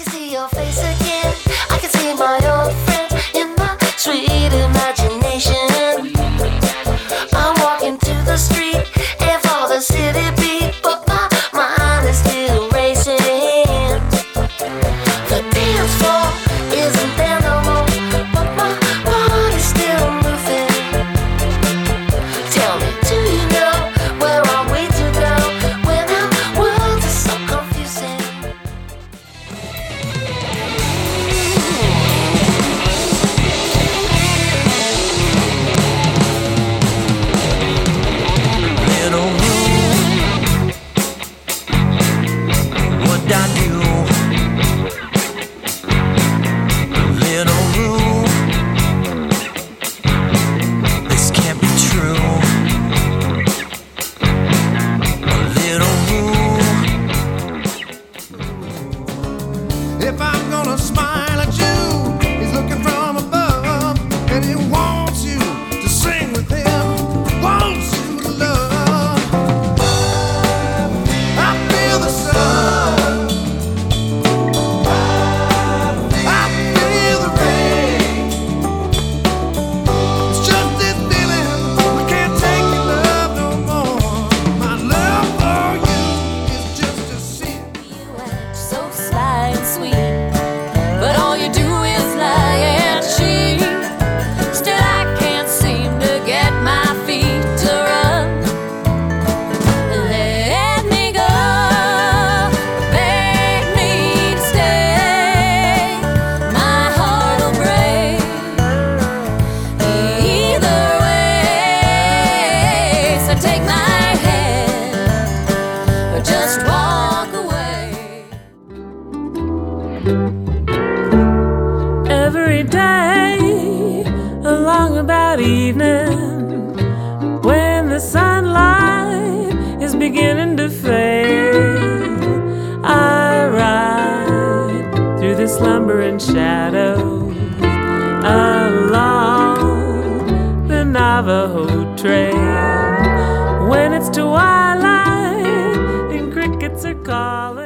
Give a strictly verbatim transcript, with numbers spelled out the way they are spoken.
can see your face again. I can see my old friend in my sweet imagination. I'm walking to the street and for the city beat, but my mind is still racing. The dance floor isn't there no more, but my body's still moving. Tell me, do you know where are we to go when our world is so confusing? Little room, what I do? Little room, this can't be true. Little room, if I'm gonna smile at you, he's looking from above, and he wants you to sing with him, wants you to love. I feel the sun, I feel the rain. It's just this feeling, I can't take your love no more. My love for you is just a sin. You act so sly and sweet, but all you do is lie and cheat. Still I can't seem to get my feet to run. Let me go, beg me to stay. My heart will break either way. So take my hand or just walk away. Every day along about evening, when the sunlight is beginning to fade, I ride through the slumbering shadows along the Navajo Trail. When it's twilight and crickets are calling